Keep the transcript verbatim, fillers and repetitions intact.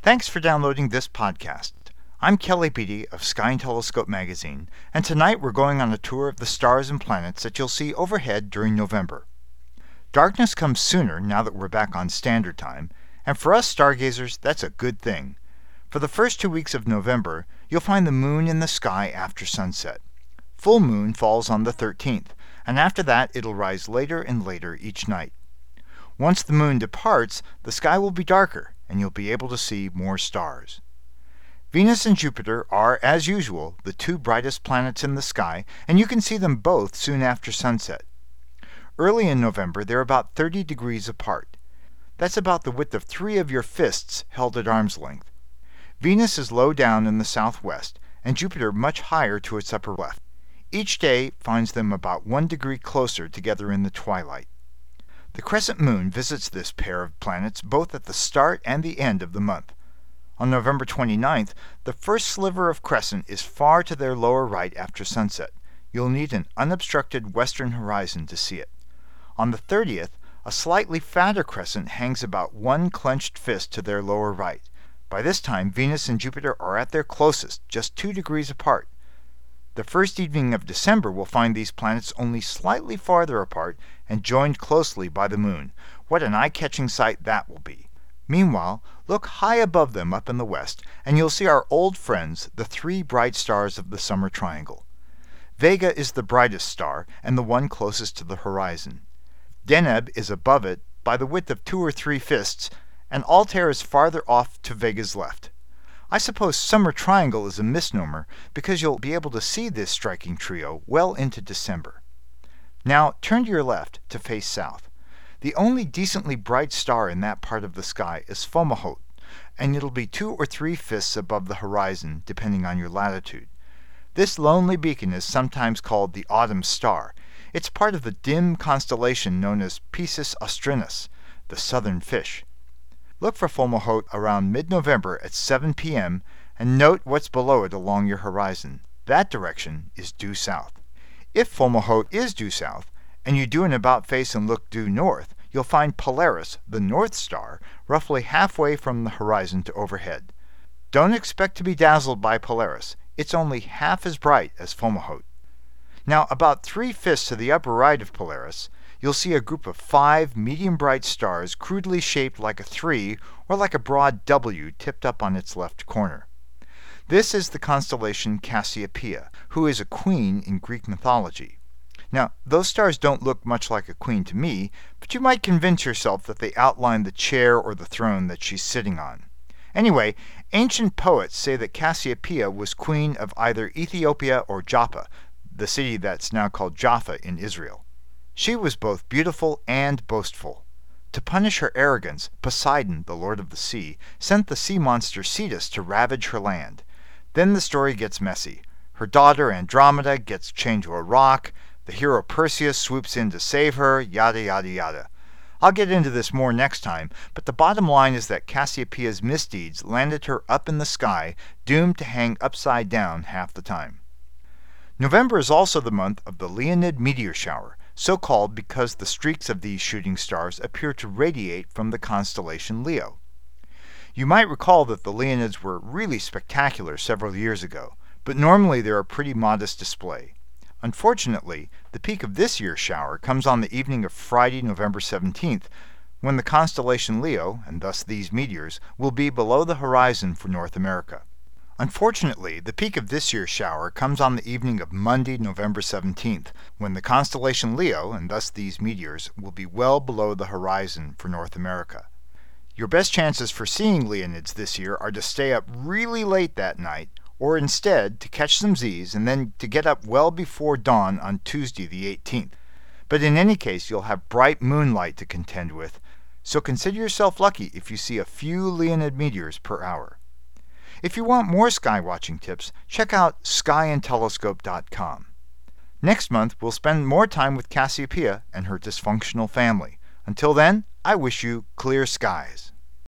Thanks for downloading this podcast. I'm Kelly Beatty of Sky and Telescope magazine, and tonight we're going on a tour of the stars and planets that you'll see overhead during November. Darkness comes sooner now that we're back on standard time, and for us stargazers, that's a good thing. For the first two weeks of November, you'll find the moon in the sky after sunset. Full moon falls on the thirteenth, and after that it'll rise later and later each night. Once the moon departs, the sky will be darker, and you'll be able to see more stars. Venus and Jupiter are, as usual, the two brightest planets in the sky, and you can see them both soon after sunset. Early in November, they're about thirty degrees apart. That's about the width of three of your fists held at arm's length. Venus is low down in the southwest, and Jupiter much higher to its upper left. Each day finds them about one degree closer together in the twilight. The crescent moon visits this pair of planets both at the start and the end of the month. On November twenty-ninth, the first sliver of crescent is far to their lower right after sunset. You'll need an unobstructed western horizon to see it. On the thirtieth, a slightly fatter crescent hangs about one clenched fist to their lower right. By this time, Venus and Jupiter are at their closest, just two degrees apart. The first evening of December will find these planets only slightly farther apart and joined closely by the moon. What an eye-catching sight that will be. Meanwhile, look high above them up in the west, and you'll see our old friends, the three bright stars of the summer triangle. Vega is the brightest star and the one closest to the horizon. Deneb is above it by the width of two or three fists, and Altair is farther off to Vega's left. I suppose Summer Triangle is a misnomer because you'll be able to see this striking trio well into December. Now turn to your left to face south. The only decently bright star in that part of the sky is Fomalhaut, and it'll be two or three fists above the horizon depending on your latitude. This lonely beacon is sometimes called the Autumn Star. It's part of the dim constellation known as Piscis Austrinus, the southern fish. Look for Fomalhaut around mid-November at seven p.m. and note what's below it along your horizon. That direction is due south. If Fomalhaut is due south, and you do an about-face and look due north, you'll find Polaris, the North Star, roughly halfway from the horizon to overhead. Don't expect to be dazzled by Polaris. It's only half as bright as Fomalhaut. Now, about three fists to the upper right of Polaris, you'll see a group of five medium-bright stars crudely shaped like a three or like a broad W tipped up on its left corner. This is the constellation Cassiopeia, who is a queen in Greek mythology. Now, those stars don't look much like a queen to me, but you might convince yourself that they outline the chair or the throne that she's sitting on. Anyway, ancient poets say that Cassiopeia was queen of either Ethiopia or Joppa, the city that's now called Jaffa in Israel. She was both beautiful and boastful. To punish her arrogance, Poseidon, the lord of the sea, sent the sea monster Cetus to ravage her land. Then the story gets messy. Her daughter Andromeda gets chained to a rock, the hero Perseus swoops in to save her, yada yada yada. I'll get into this more next time, but the bottom line is that Cassiopeia's misdeeds landed her up in the sky, doomed to hang upside down half the time. November is also the month of the Leonid meteor shower, so called because the streaks of these shooting stars appear to radiate from the constellation Leo. You might recall that the Leonids were really spectacular several years ago, but normally they're a pretty modest display. Unfortunately, the peak of this year's shower comes on the evening of Friday, November seventeenth, when the constellation Leo, and thus these meteors, will be below the horizon for North America. Unfortunately, the peak of this year's shower comes on the evening of Monday, November seventeenth, when the constellation Leo, and thus these meteors, will be well below the horizon for North America. Your best chances for seeing Leonids this year are to stay up really late that night, or instead to catch some Z's and then to get up well before dawn on Tuesday the eighteenth. But in any case, you'll have bright moonlight to contend with, so consider yourself lucky if you see a few Leonid meteors per hour. If you want more sky watching tips, check out sky and telescope dot com. Next month, we'll spend more time with Cassiopeia and her dysfunctional family. Until then, I wish you clear skies.